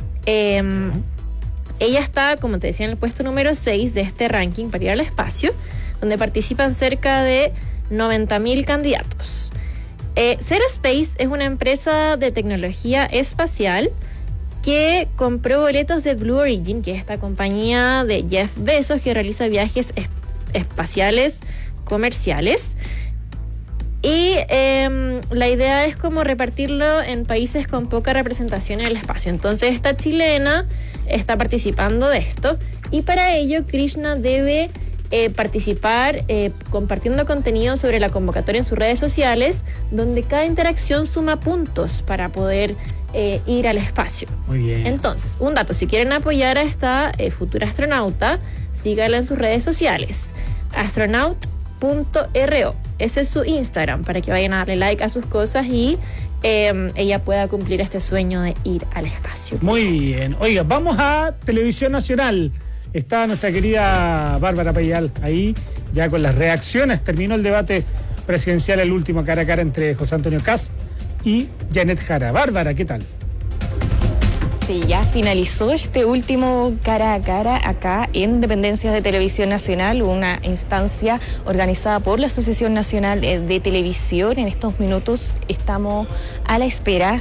Ella está, como te decía, en el puesto número 6 de este ranking para ir al espacio, donde participan cerca de 90.000 candidatos. Zero Space es una empresa de tecnología espacial que compró boletos de Blue Origin, que es esta compañía de Jeff Bezos que realiza viajes espaciales comerciales. Y la idea es como repartirlo en países con poca representación en el espacio. Entonces esta chilena está participando de esto, y para ello Krishna debe participar compartiendo contenido sobre la convocatoria en sus redes sociales, donde cada interacción suma puntos para poder ir al espacio. Muy bien. Entonces, un dato, si quieren apoyar a esta futura astronauta, síganla en sus redes sociales, astronaut.ro. Ese es su Instagram, para que vayan a darle like a sus cosas y ella pueda cumplir este sueño de ir al espacio. Muy bien. Oiga, vamos a Televisión Nacional. Está nuestra querida Bárbara Payal ahí, ya con las reacciones. Terminó el debate presidencial, el último cara a cara entre José Antonio Kast y Janet Jara. Bárbara, ¿qué tal? Sí, ya finalizó este último cara a cara acá en Dependencias de Televisión Nacional, una instancia organizada por la Asociación Nacional de Televisión. En estos minutos estamos a la espera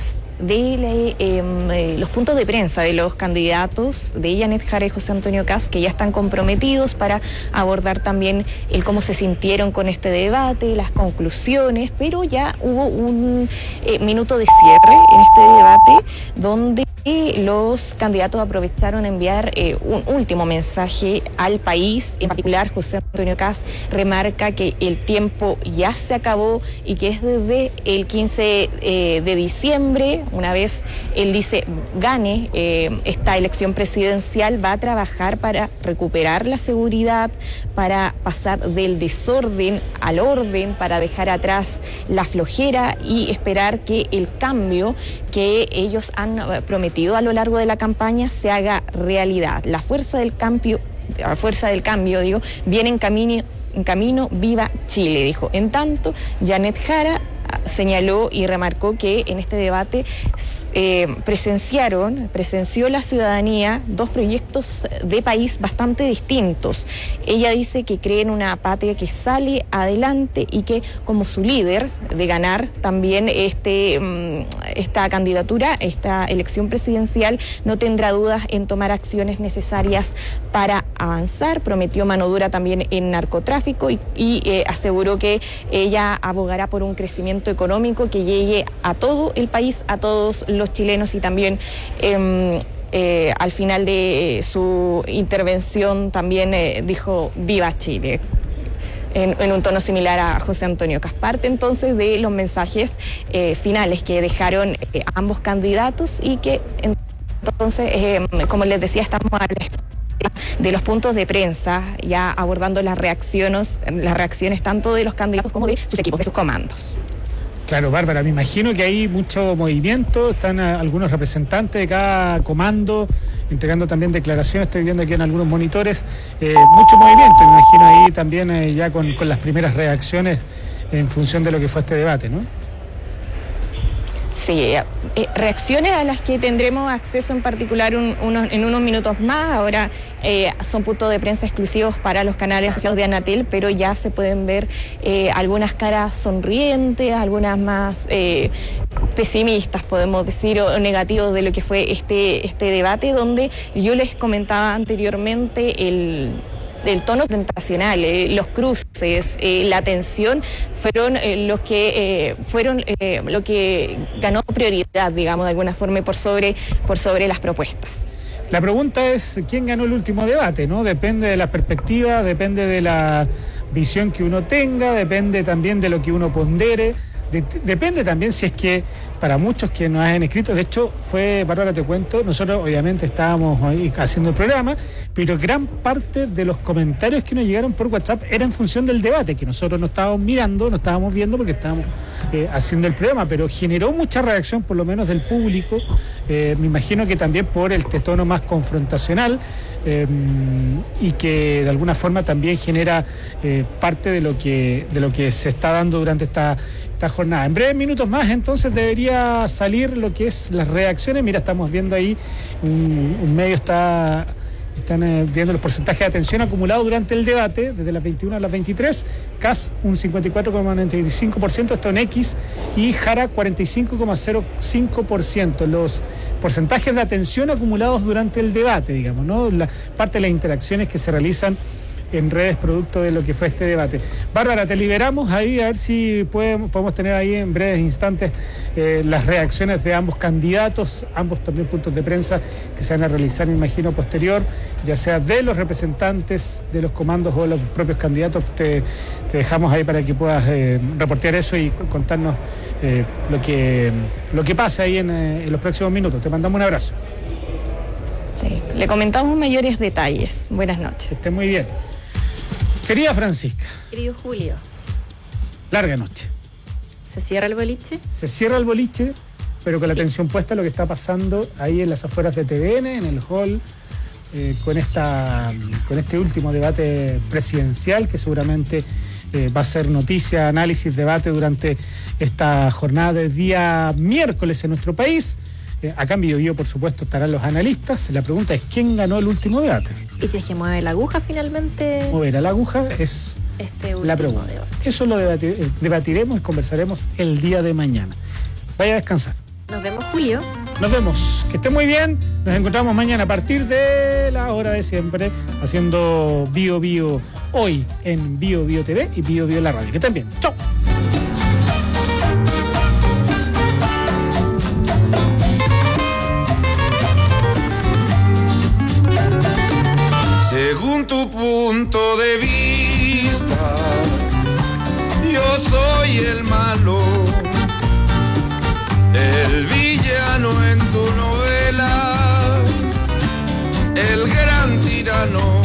de los puntos de prensa de los candidatos de Janet Jara y José Antonio Kast, que ya están comprometidos para abordar también el cómo se sintieron con este debate, las conclusiones, pero ya hubo un minuto de cierre en este debate donde los candidatos aprovecharon enviar un último mensaje al país. En particular, José Antonio Kast remarca que el tiempo ya se acabó y que es desde el 15 de diciembre, una vez él dice gane esta elección presidencial, va a trabajar para recuperar la seguridad, para pasar del desorden al orden, para dejar atrás la flojera y esperar que el cambio que ellos han prometido a lo largo de la campaña se haga realidad. La fuerza del cambio, viene en camino, viva Chile, dijo. En tanto, Janet Jara señaló y remarcó que en este debate presenció la ciudadanía dos proyectos de país bastante distintos. Ella dice que cree en una patria que sale adelante y que como su líder de ganar también esta candidatura, esta elección presidencial, no tendrá dudas en tomar acciones necesarias para avanzar. Prometió mano dura también en narcotráfico y aseguró que ella abogará por un crecimiento económico que llegue a todo el país, a todos los chilenos, y también al final de su intervención también dijo viva Chile en un tono similar a José Antonio Kast. Parte entonces de los mensajes finales que dejaron ambos candidatos y que entonces, como les decía, estamos a la espera de los puntos de prensa, ya abordando las reacciones tanto de los candidatos como de sus equipos, de sus comandos. Claro, Bárbara, me imagino que hay mucho movimiento, están algunos representantes de cada comando entregando también declaraciones, estoy viendo aquí en algunos monitores, mucho movimiento, me imagino ahí también ya con las primeras reacciones en función de lo que fue este debate, ¿no? Sí, reacciones a las que tendremos acceso en particular en unos minutos más. Ahora son puntos de prensa exclusivos para los canales asociados de Anatel, pero ya se pueden ver algunas caras sonrientes, algunas más pesimistas, podemos decir, o negativos de lo que fue este debate, donde yo les comentaba anteriormente el tono presentacional, los cruces, la tensión fueron lo que ganó prioridad, digamos, de alguna forma por sobre las propuestas. La pregunta es quién ganó el último debate, ¿no? Depende de la perspectiva, depende de la visión que uno tenga, depende también de lo que uno pondere, depende también si es que para muchos que nos han escrito, de hecho fue, Bárbara, te cuento, nosotros obviamente estábamos ahí haciendo el programa, pero gran parte de los comentarios que nos llegaron por WhatsApp era en función del debate, que nosotros no estábamos mirando, no estábamos viendo porque estábamos haciendo el programa, pero generó mucha reacción por lo menos del público, me imagino que también por el tono más confrontacional y que de alguna forma también genera parte de lo que se está dando durante esta jornada. En breves minutos más entonces debería salir lo que es las reacciones. Mira, estamos viendo ahí un medio están viendo los porcentajes de atención acumulados durante el debate, desde las 21 a las 23, Kast un 54,95%, esto en X, y Jara 45,05%, los porcentajes de atención acumulados durante el debate, digamos, ¿no? Parte de las interacciones que se realizan en redes producto de lo que fue este debate. Bárbara, te liberamos ahí a ver si podemos tener ahí en breves instantes las reacciones de ambos candidatos, ambos también puntos de prensa que se van a realizar, me imagino, posterior, ya sea de los representantes de los comandos o de los propios candidatos. Te dejamos ahí para que puedas reportear eso y contarnos lo que pasa ahí en los próximos minutos. Te mandamos un abrazo. Sí, le comentamos mayores detalles. Buenas noches. Que esté muy bien. Querida Francisca. Querido Julio. Larga noche. ¿Se cierra el boliche? Se cierra el boliche, pero con la atención puesta a lo que está pasando ahí en las afueras de TVN, en el hall, con este último debate presidencial que seguramente va a ser noticia, análisis, debate durante esta jornada del día miércoles en nuestro país. Acá en Bio Bio, por supuesto, estarán los analistas. La pregunta es, ¿quién ganó el último debate? ¿Y si es que mueve la aguja finalmente? Moverá la aguja es la pregunta. Debate. Eso lo debatiremos y conversaremos el día de mañana. Vaya a descansar. Nos vemos, Julio. Nos vemos. Que esté muy bien. Nos encontramos mañana a partir de la hora de siempre, haciendo Bio Bio hoy en Bio Bio TV y Bio Bio la radio. Que estén bien. Chau. Según tu punto de vista, yo soy el malo, el villano en tu novela, el gran tirano.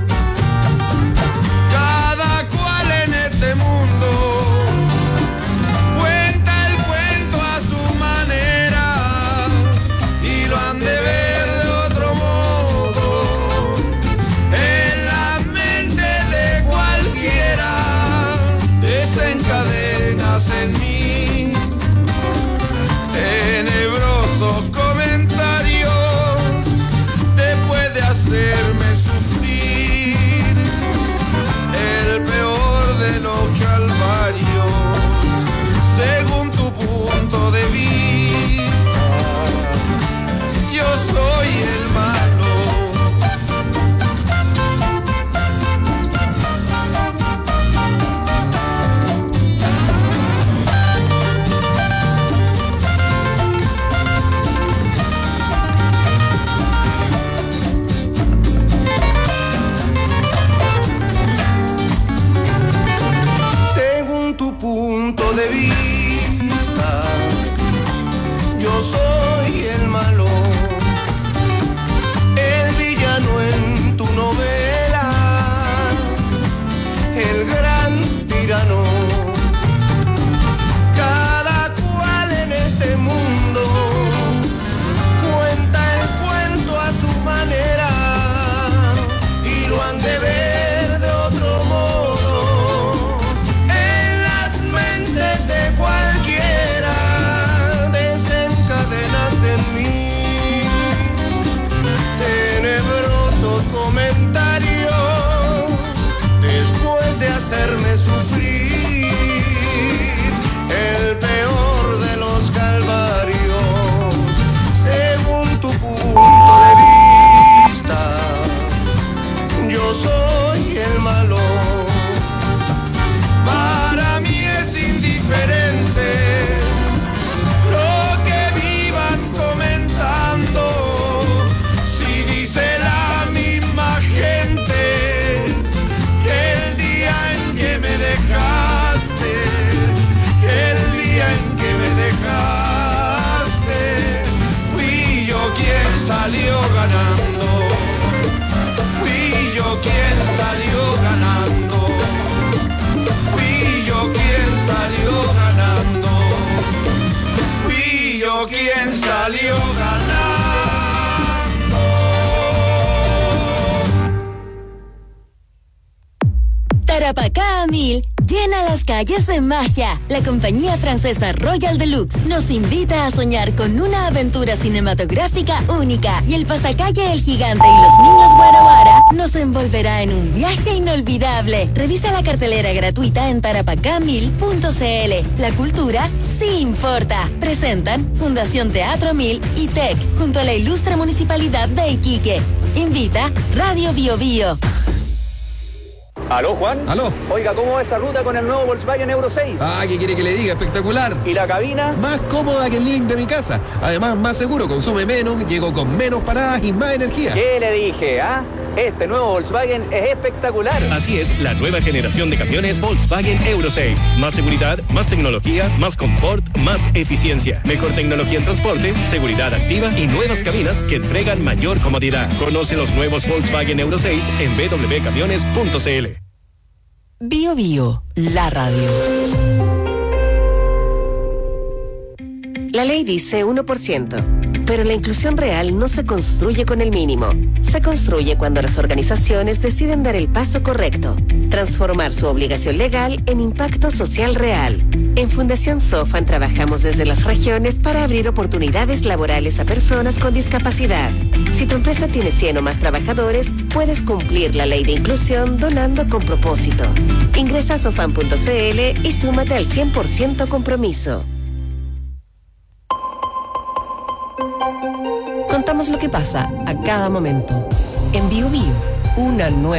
Cada cual en este mundo cuenta el cuento a su manera y lo han de ver de otro modo. En la mente de cualquiera desencadenas en mí tenebrosos comentarios, te puede hacerme sufrir el peor de los calvarios. Según tu punto de vista, yo soy el malo. Según tu punto de vista, yo soy el malo, el villano en tu novela, el gran tirano. Cada cual en este mundo cuenta el cuento a su manera y lo han de ver de otro modo. En las mentes de cualquiera desencadenas en mí tenebrosos comentarios después de hacerme sufrir el peor de los calvarios. Según tu punto de vista, yo soy el malo. Para mí es indiferente lo que vivan comentando. Si dice la misma gente que el día en que me dejaste, que el día en que me dejaste, fui yo quien salió ganando. Fui yo quien salió ganando. Fui yo quien salió ganando. Fui yo quien salió ganando. Tarapacá a 1000 llena las calles de magia. La compañía francesa Royal Deluxe nos invita a soñar con una aventura cinematográfica única y el pasacalle El Gigante y los niños Guarabara nos envolverá en un viaje inolvidable. Revisa la cartelera gratuita en tarapacá1000.cl. La cultura sí importa. Presentan Fundación Teatro 1000 y TEC junto a la ilustre Municipalidad de Iquique. Invita Radio Bio Bio. ¿Aló, Juan? ¿Aló? Oiga, ¿cómo va esa ruta con el nuevo Volkswagen Euro 6? Ah, ¿qué quiere que le diga? Espectacular. ¿Y la cabina? Más cómoda que el living de mi casa. Además, más seguro, consume menos, llego con menos paradas y más energía. ¿Qué le dije, ah? Este nuevo Volkswagen es espectacular. Así es, la nueva generación de camiones Volkswagen Euro 6. Más seguridad, más tecnología, más confort, más eficiencia. Mejor tecnología en transporte, seguridad activa y nuevas cabinas que entregan mayor comodidad. Conoce los nuevos Volkswagen Euro 6 en www.camiones.cl. Bio Bio, la radio. La ley dice 1%, pero la inclusión real no se construye con el mínimo. Se construye cuando las organizaciones deciden dar el paso correcto, transformar su obligación legal en impacto social real. En Fundación Sofan trabajamos desde las regiones para abrir oportunidades laborales a personas con discapacidad. Si tu empresa tiene 100 o más trabajadores, puedes cumplir la ley de inclusión donando con propósito. Ingresa a sofan.cl y súmate al 100% compromiso. Contamos lo que pasa a cada momento. En Bio Bio, una nueva